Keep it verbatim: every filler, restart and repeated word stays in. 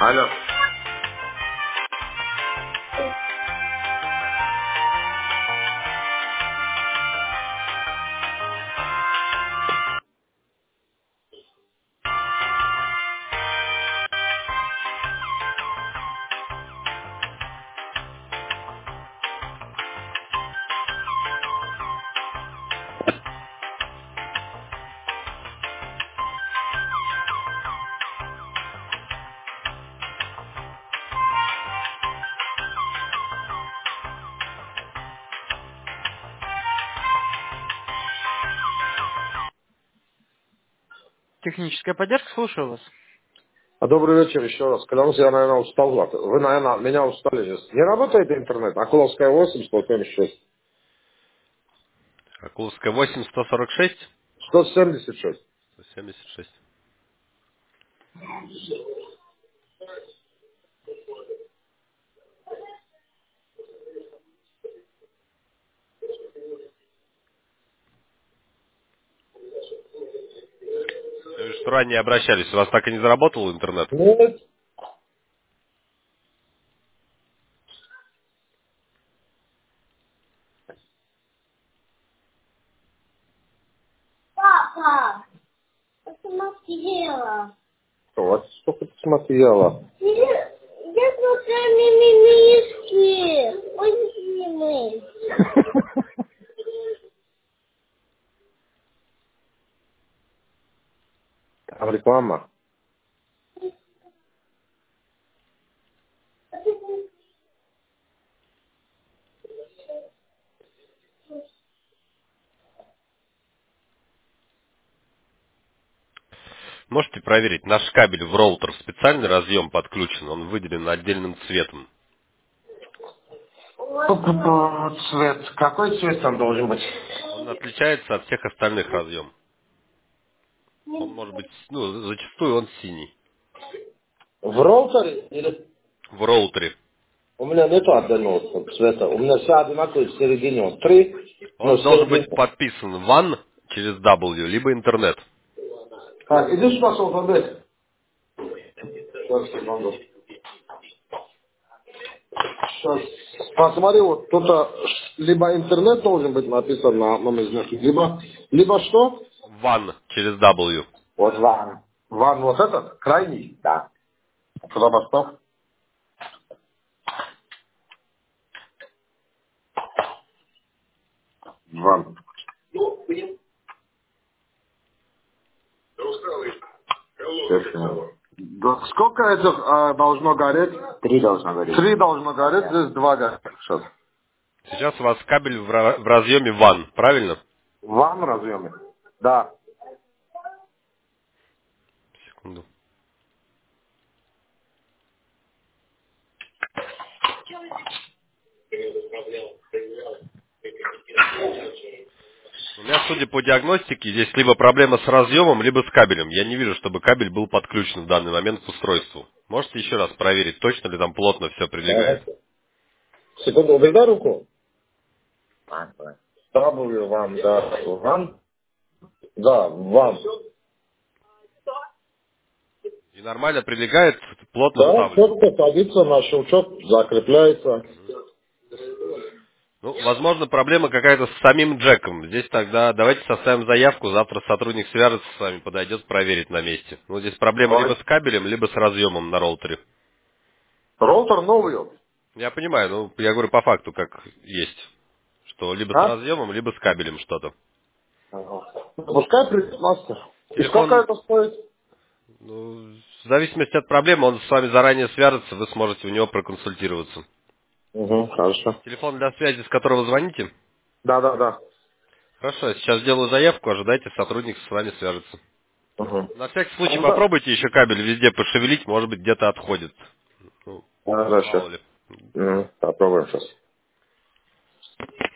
Алло. Техническая поддержка, слушаю вас. А добрый вечер еще раз. Клянусь, я, наверное, устал. Влад. Вы, наверное, меня устали сейчас. Не работает интернет? Акуловская восемь, сто семьдесят шесть. Акуловская восемь, сто сорок шесть, сто семьдесят шесть. сто семьдесят шесть. Я вижу, что ранее обращались. У вас так и не заработал интернет? Нет. Папа, посмотрела. Вот сколько ты смотрела. Я, я смотрела мимимишки. Очень милые. Там реклама. Можете проверить. Наш кабель в роутер специальный разъем подключен. Он выделен отдельным цветом. Пу-пу-пу, цвет. Какой цвет там должен быть? Он отличается от всех остальных разъемов. Он может быть, ну, зачастую он синий. В роутере? Или... В роутере. У меня нету отдельного цвета. У меня все одинаковые в середине. Вот три, но Он в должен быть середине. подписан ван через W, либо интернет. Так, иди сюда с алфавит. Сейчас, секунду. Сейчас. Посмотри, вот тут а, либо интернет должен быть написан на одном из них, либо, либо что? ван через W. Вот ван. Ван вот этот, крайний? Да. Куда поставь? Ван. Естественно. Да сколько этих а, должно гореть? Три должно гореть. Три должно гореть, Да. здесь два горят. Сейчас. Сейчас у вас кабель в ра- в разъеме ван, правильно? Ван разъеме? Да. Секунду. У меня, судя по диагностике, здесь либо проблема с разъемом, либо с кабелем. Я не вижу, чтобы кабель был подключен в данный момент к устройству. Можете еще раз проверить, точно ли там плотно все прилегает? Давайте. Секунду, убедай руку. Ван, ван. W, ван, да. Ван? Да, ван. И нормально прилегает, плотно Да, вставлен. четко садится на щелчок, закрепляется. Ну, возможно, проблема какая-то с самим джеком. Здесь тогда давайте составим заявку, завтра сотрудник свяжется с вами, подойдет проверить на месте. Ну, здесь проблема либо Давай. с кабелем, либо с разъемом на роутере. Роутер новый. Я понимаю, ну, я говорю по факту, как есть. Что либо с А? разъемом, либо с кабелем что-то. Ага. Пускай придет мастер. И сколько Телефон, это стоит? ну, в зависимости от проблемы, он с вами заранее свяжется, вы сможете у него проконсультироваться. Угу, хорошо. Телефон для связи, с которого звоните? Да, да, да. Хорошо, я сейчас сделаю заявку, ожидайте, сотрудник с вами свяжется. Угу. На всякий случай Да. попробуйте еще кабель везде пошевелить, может быть, где-то отходит. Ну, мало Хорошо. ли. Угу. Попробуем сейчас.